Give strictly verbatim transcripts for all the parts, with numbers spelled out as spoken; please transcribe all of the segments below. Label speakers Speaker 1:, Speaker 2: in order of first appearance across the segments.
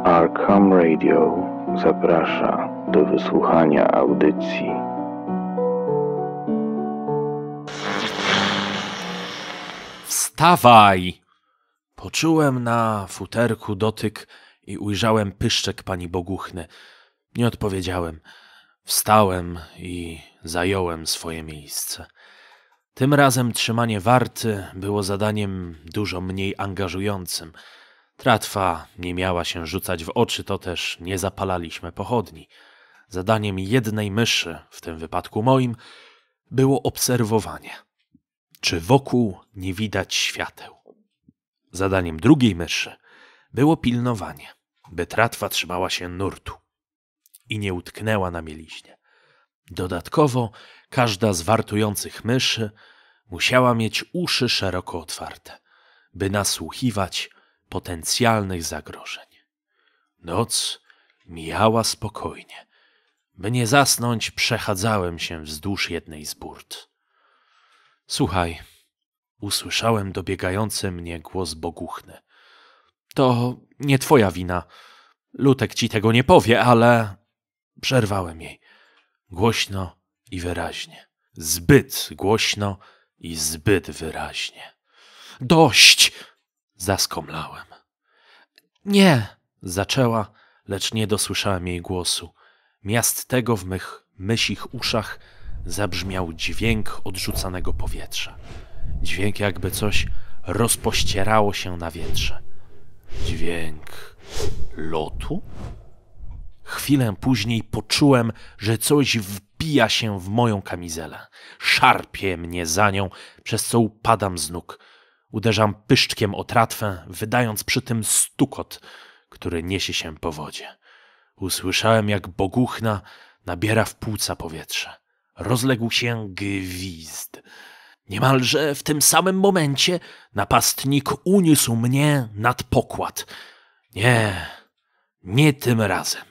Speaker 1: Arkham Radio zaprasza do wysłuchania audycji.
Speaker 2: Wstawaj! Poczułem na futerku dotyk i ujrzałem pyszczek pani Boguchny. Nie odpowiedziałem. Wstałem i zająłem swoje miejsce. Tym razem trzymanie warty było zadaniem dużo mniej angażującym. Tratwa nie miała się rzucać w oczy, to też nie zapalaliśmy pochodni. Zadaniem jednej myszy, w tym wypadku moim, było obserwowanie. Czy wokół nie widać świateł? Zadaniem drugiej myszy było pilnowanie, by tratwa trzymała się nurtu i nie utknęła na mieliźnie. Dodatkowo każda z wartujących myszy musiała mieć uszy szeroko otwarte, by nasłuchiwać potencjalnych zagrożeń. Noc mijała spokojnie. By nie zasnąć, przechadzałem się wzdłuż jednej z burt. Słuchaj, usłyszałem dobiegający mnie głos Boguchny. To nie twoja wina. Lutek ci tego nie powie, ale... Przerwałem jej. Głośno i wyraźnie. Zbyt głośno i zbyt wyraźnie. Dość! Zaskomlałem. Nie! Zaczęła, lecz nie dosłyszałem jej głosu. Miast tego w mych mysich uszach zabrzmiał dźwięk odrzucanego powietrza. Dźwięk, jakby coś rozpościerało się na wietrze. Dźwięk lotu? Chwilę później poczułem, że coś wbija się w moją kamizelę. Szarpie mnie za nią, przez co upadam z nóg. Uderzam pyszczkiem o tratwę, wydając przy tym stukot, który niesie się po wodzie. Usłyszałem, jak Boguchna nabiera w płuca powietrze. Rozległ się gwizd. Niemalże w tym samym momencie napastnik uniósł mnie nad pokład. Nie, nie tym razem.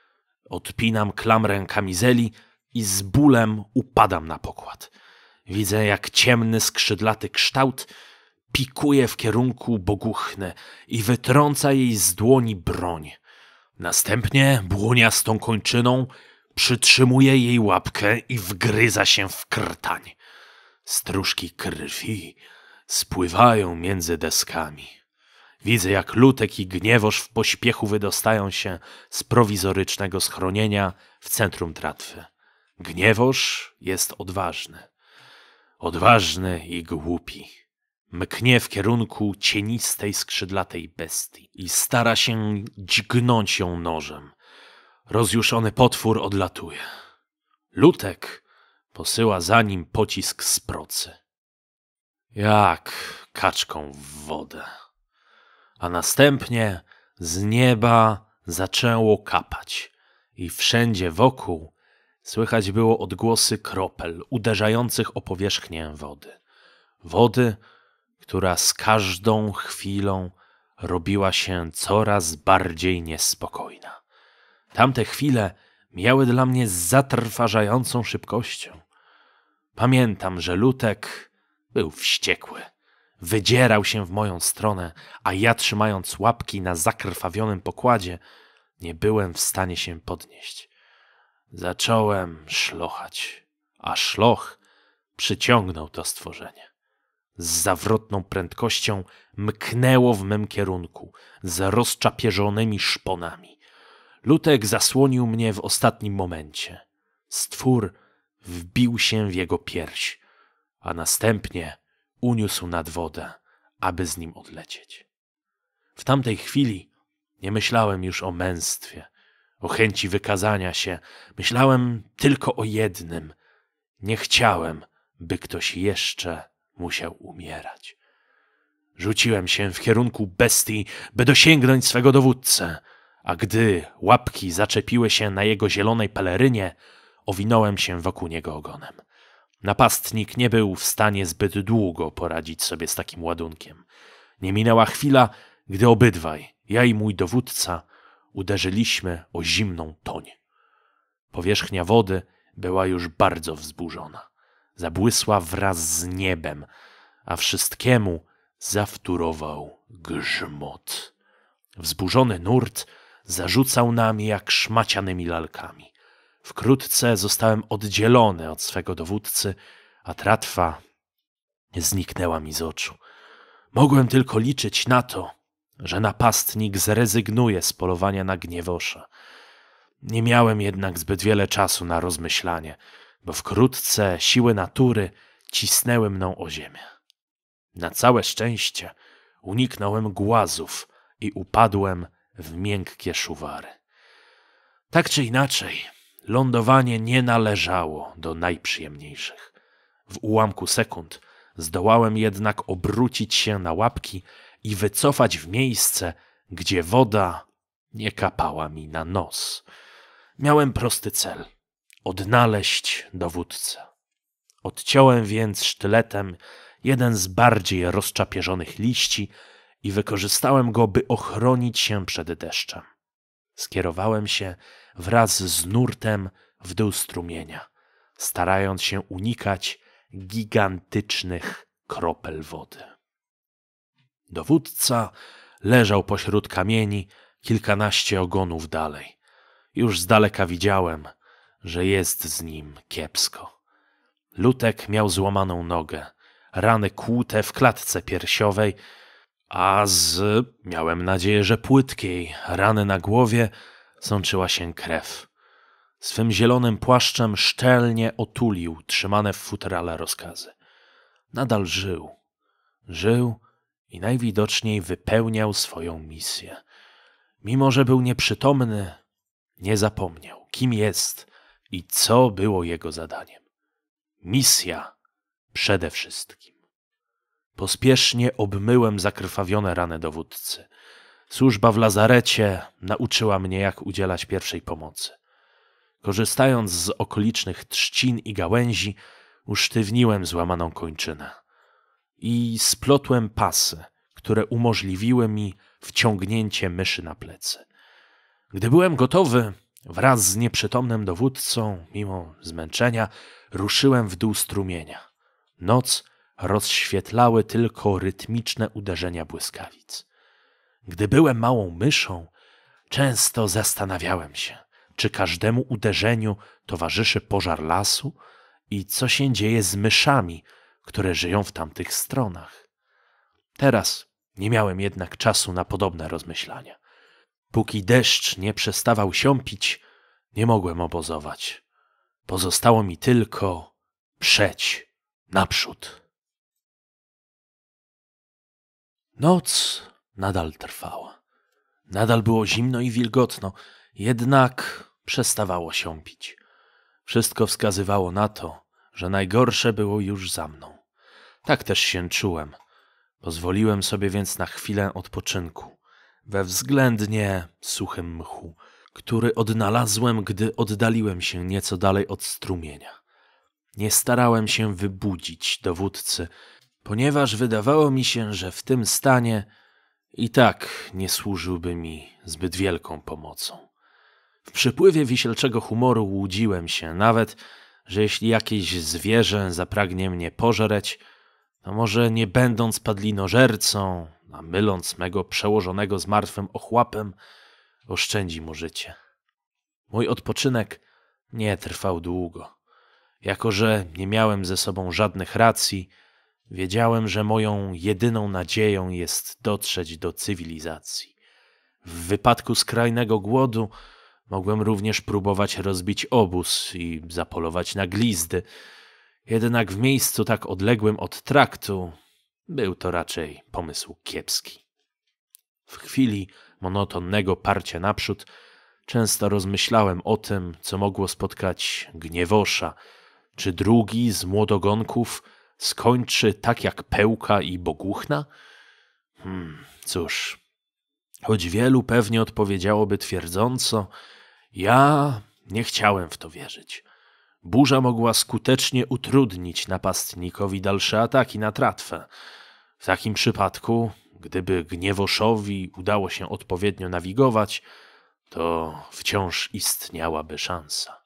Speaker 2: Odpinam klamrę kamizeli i z bólem upadam na pokład. Widzę, jak ciemny, skrzydlaty kształt pikuje w kierunku Boguchny i wytrąca jej z dłoni broń. Następnie błoniastą kończyną przytrzymuje jej łapkę i wgryza się w krtań. Stróżki krwi spływają między deskami. Widzę, jak Lutek i Gniewosz w pośpiechu wydostają się z prowizorycznego schronienia w centrum tratwy. Gniewosz jest odważny. Odważny i głupi. Mknie w kierunku cienistej, skrzydlatej bestii i stara się dźgnąć ją nożem. Rozjuszony potwór odlatuje. Lutek posyła za nim pocisk z procy. Jak kaczką w wodę. A następnie z nieba zaczęło kapać i wszędzie wokół słychać było odgłosy kropel uderzających o powierzchnię wody. Wody, która z każdą chwilą robiła się coraz bardziej niespokojna. Tamte chwile miały dla mnie z zatrważającą szybkością. Pamiętam, że Lutek był wściekły. Wydzierał się w moją stronę, a ja, trzymając łapki na zakrwawionym pokładzie, nie byłem w stanie się podnieść. Zacząłem szlochać, a szloch przyciągnął to stworzenie. Z zawrotną prędkością mknęło w mym kierunku, z rozczapieżonymi szponami. Lutek zasłonił mnie w ostatnim momencie. Stwór wbił się w jego pierś, a następnie uniósł nad wodę, aby z nim odlecieć. W tamtej chwili nie myślałem już o męstwie, o chęci wykazania się. Myślałem tylko o jednym. Nie chciałem, by ktoś jeszcze musiał umierać. Rzuciłem się w kierunku bestii, by dosięgnąć swego dowódcę, a gdy łapki zaczepiły się na jego zielonej pelerynie, owinąłem się wokół niego ogonem. Napastnik nie był w stanie zbyt długo poradzić sobie z takim ładunkiem. Nie minęła chwila, gdy obydwaj, ja i mój dowódca, uderzyliśmy o zimną toń. Powierzchnia wody była już bardzo wzburzona. Zabłysła wraz z niebem, a wszystkiemu zawtórował grzmot. Wzburzony nurt zarzucał nami jak szmacianymi lalkami. Wkrótce zostałem oddzielony od swego dowódcy, a tratwa zniknęła mi z oczu. Mogłem tylko liczyć na to, że napastnik zrezygnuje z polowania na Gniewosza. Nie miałem jednak zbyt wiele czasu na rozmyślanie, bo wkrótce siły natury cisnęły mną o ziemię. Na całe szczęście uniknąłem głazów i upadłem w miękkie szuwary. Tak czy inaczej, lądowanie nie należało do najprzyjemniejszych. W ułamku sekund zdołałem jednak obrócić się na łapki i wycofać w miejsce, gdzie woda nie kapała mi na nos. Miałem prosty cel – odnaleźć dowódcę. Odciąłem więc sztyletem jeden z bardziej rozczapieżonych liści i wykorzystałem go, by ochronić się przed deszczem. Skierowałem się wraz z nurtem w dół strumienia, starając się unikać gigantycznych kropel wody. Dowódca leżał pośród kamieni kilkanaście ogonów dalej. Już z daleka widziałem, że jest z nim kiepsko. Lutek miał złamaną nogę, rany kłute w klatce piersiowej, a z, miałem nadzieję, że płytkiej, rany na głowie sączyła się krew. Swym zielonym płaszczem szczelnie otulił trzymane w futerale rozkazy. Nadal żył. Żył i najwidoczniej wypełniał swoją misję. Mimo że był nieprzytomny, nie zapomniał, kim jest i co było jego zadaniem. Misja przede wszystkim. Pospiesznie obmyłem zakrwawione rany dowódcy. Służba w lazarecie nauczyła mnie, jak udzielać pierwszej pomocy. Korzystając z okolicznych trzcin i gałęzi, usztywniłem złamaną kończynę i splotłem pasy, które umożliwiły mi wciągnięcie myszy na plecy. Gdy byłem gotowy, wraz z nieprzytomnym dowódcą, mimo zmęczenia, ruszyłem w dół strumienia. Noc rozświetlały tylko rytmiczne uderzenia błyskawic. Gdy byłem małą myszą, często zastanawiałem się, czy każdemu uderzeniu towarzyszy pożar lasu i co się dzieje z myszami, które żyją w tamtych stronach. Teraz nie miałem jednak czasu na podobne rozmyślania. Póki deszcz nie przestawał siąpić, nie mogłem obozować. Pozostało mi tylko przeć naprzód. Noc nadal trwała. Nadal było zimno i wilgotno, jednak przestawało siąpić. Wszystko wskazywało na to, że najgorsze było już za mną. Tak też się czułem. Pozwoliłem sobie więc na chwilę odpoczynku we względnie suchym mchu, który odnalazłem, gdy oddaliłem się nieco dalej od strumienia. Nie starałem się wybudzić dowódcy, ponieważ wydawało mi się, że w tym stanie i tak nie służyłby mi zbyt wielką pomocą. W przypływie wisielczego humoru łudziłem się nawet, że jeśli jakieś zwierzę zapragnie mnie pożreć, to może nie będąc padlinożercą, a myląc mego przełożonego z martwym ochłapem, oszczędzi mu życie. Mój odpoczynek nie trwał długo. Jako że nie miałem ze sobą żadnych racji, wiedziałem, że moją jedyną nadzieją jest dotrzeć do cywilizacji. W wypadku skrajnego głodu mogłem również próbować rozbić obóz i zapolować na glizdy. Jednak w miejscu tak odległym od traktu był to raczej pomysł kiepski. W chwili monotonnego parcia naprzód często rozmyślałem o tym, co mogło spotkać Gniewosza, czy drugi z młodogonków skończy tak jak Pełka i Boguchna? Hmm, cóż, choć wielu pewnie odpowiedziałoby twierdząco, ja nie chciałem w to wierzyć. Burza mogła skutecznie utrudnić napastnikowi dalsze ataki na tratwę. W takim przypadku, gdyby Gniewoszowi udało się odpowiednio nawigować, to wciąż istniałaby szansa.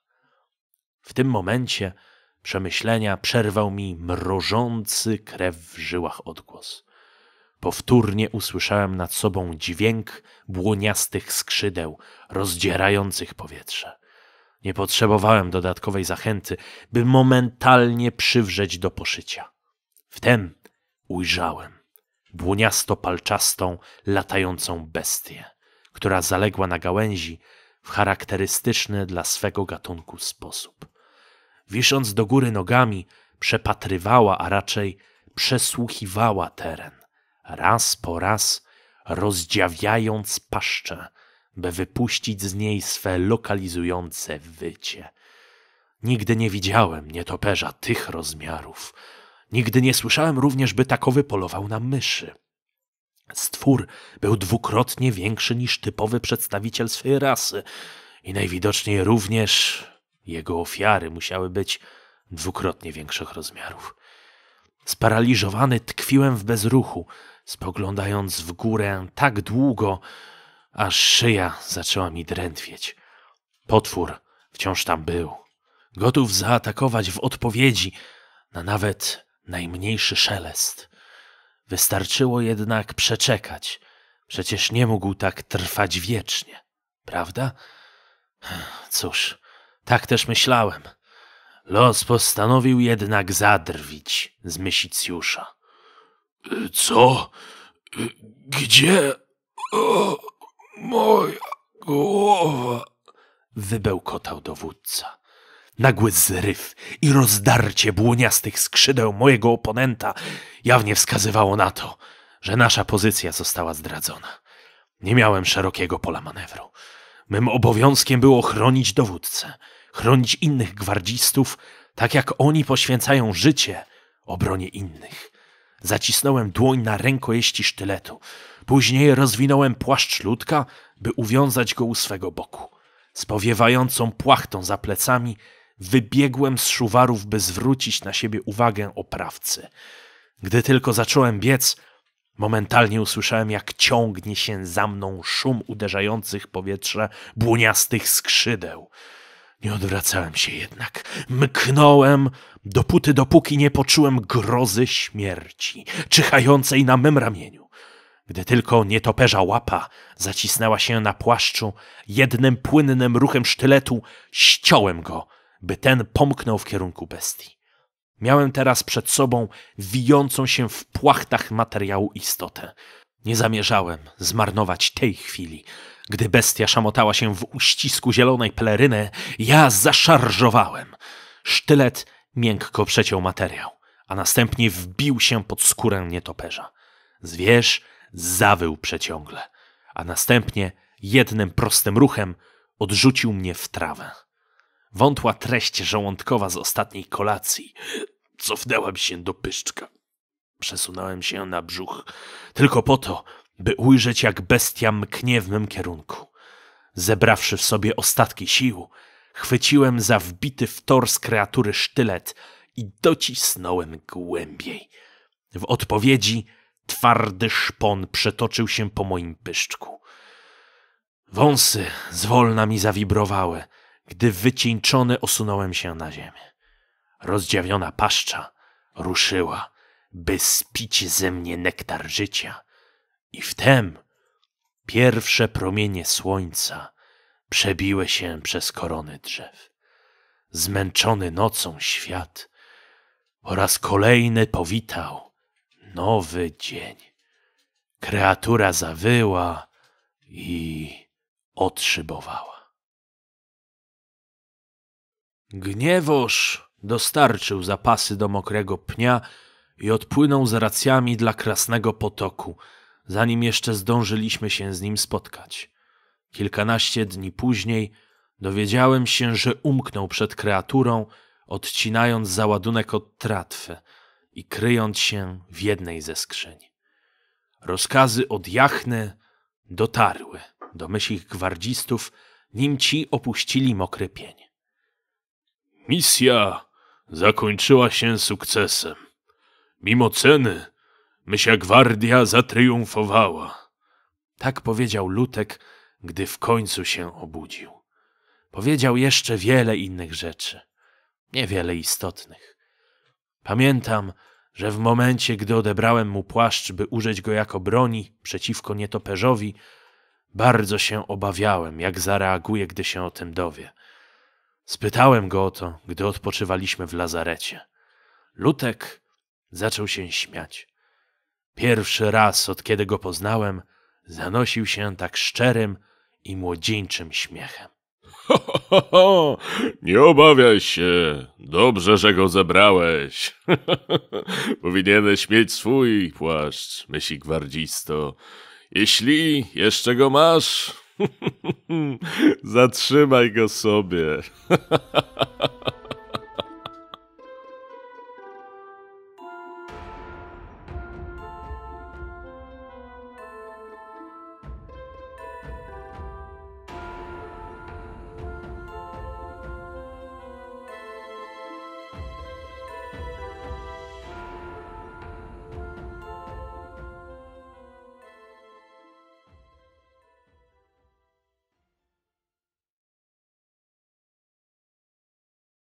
Speaker 2: W tym momencie przemyślenia przerwał mi mrożący krew w żyłach odgłos. Powtórnie usłyszałem nad sobą dźwięk błoniastych skrzydeł rozdzierających powietrze. Nie potrzebowałem dodatkowej zachęty, by momentalnie przywrzeć do poszycia. Wtem ujrzałem błoniasto-palczastą, latającą bestię, która zaległa na gałęzi w charakterystyczny dla swego gatunku sposób. Wisząc do góry nogami, przepatrywała, a raczej przesłuchiwała teren, raz po raz rozdziawiając paszczę, by wypuścić z niej swe lokalizujące wycie. Nigdy nie widziałem nietoperza tych rozmiarów. Nigdy nie słyszałem również, by takowy polował na myszy. Stwór był dwukrotnie większy niż typowy przedstawiciel swej rasy i najwidoczniej również jego ofiary musiały być dwukrotnie większych rozmiarów. Sparaliżowany tkwiłem w bezruchu, spoglądając w górę tak długo, aż szyja zaczęła mi drętwieć. Potwór wciąż tam był, gotów zaatakować w odpowiedzi na nawet najmniejszy szelest. Wystarczyło jednak przeczekać. Przecież nie mógł tak trwać wiecznie, prawda? Cóż, tak też myślałem. Los postanowił jednak zadrwić z Mysicjusza. Co? Gdzie? O, moja głowa! Wybełkotał dowódca. Nagły zryw i rozdarcie błoniastych skrzydeł mojego oponenta jawnie wskazywało na to, że nasza pozycja została zdradzona. Nie miałem szerokiego pola manewru. Mym obowiązkiem było chronić dowódcę, chronić innych gwardzistów, tak jak oni poświęcają życie obronie innych. Zacisnąłem dłoń na rękojeści sztyletu. Później rozwinąłem płaszcz ludka, by uwiązać go u swego boku. Z powiewającą płachtą za plecami wybiegłem z szuwarów, by zwrócić na siebie uwagę oprawcy. Gdy tylko zacząłem biec, momentalnie usłyszałem, jak ciągnie się za mną szum uderzających powietrze błoniastych skrzydeł. Nie odwracałem się jednak. Mknąłem, dopóty dopóki nie poczułem grozy śmierci, czyhającej na mym ramieniu. Gdy tylko nietoperza łapa zacisnęła się na płaszczu, jednym płynnym ruchem sztyletu ściąłem go, by ten pomknął w kierunku bestii. Miałem teraz przed sobą wijącą się w płachtach materiału istotę. Nie zamierzałem zmarnować tej chwili. Gdy bestia szamotała się w uścisku zielonej peleryny, ja zaszarżowałem. Sztylet miękko przeciął materiał, a następnie wbił się pod skórę nietoperza. Zwierz zawył przeciągle, a następnie jednym prostym ruchem odrzucił mnie w trawę. Wątła treść żołądkowa z ostatniej kolacji. Cofnęłam się do pyszczka. Przesunąłem się na brzuch, tylko po to, by ujrzeć, jak bestia mknie w mym kierunku. Zebrawszy w sobie ostatki sił, chwyciłem za wbity w tors kreatury sztylet i docisnąłem głębiej. W odpowiedzi twardy szpon przetoczył się po moim pyszczku. Wąsy zwolna mi zawibrowały, gdy wycieńczony osunąłem się na ziemię. Rozdziawiona paszcza ruszyła, by spić ze mnie nektar życia. I wtem pierwsze promienie słońca przebiły się przez korony drzew. Zmęczony nocą świat po raz kolejny powitał nowy dzień. Kreatura zawyła i odszybowała. Gniewoż dostarczył zapasy do mokrego pnia i odpłynął z racjami dla Krasnego Potoku, zanim jeszcze zdążyliśmy się z nim spotkać. Kilkanaście dni później dowiedziałem się, że umknął przed kreaturą, odcinając załadunek od tratwy i kryjąc się w jednej ze skrzyń. Rozkazy od Jachny dotarły do myślich gwardzistów, nim ci opuścili mokry pień. Misja zakończyła się sukcesem. Mimo ceny mysia gwardia zatriumfowała. Tak powiedział Lutek, gdy w końcu się obudził. Powiedział jeszcze wiele innych rzeczy, niewiele istotnych. Pamiętam, że w momencie, gdy odebrałem mu płaszcz, by użyć go jako broni przeciwko nietoperzowi, bardzo się obawiałem, jak zareaguje, gdy się o tym dowie. Spytałem go o to, gdy odpoczywaliśmy w lazarecie. Lutek zaczął się śmiać. Pierwszy raz, od kiedy go poznałem, zanosił się tak szczerym i młodzieńczym śmiechem.
Speaker 3: Ho, ho, ho, nie obawiaj się, dobrze, że go zebrałeś. Powinieneś mieć swój płaszcz, myśli gwardzisto. Jeśli jeszcze go masz, zatrzymaj go sobie.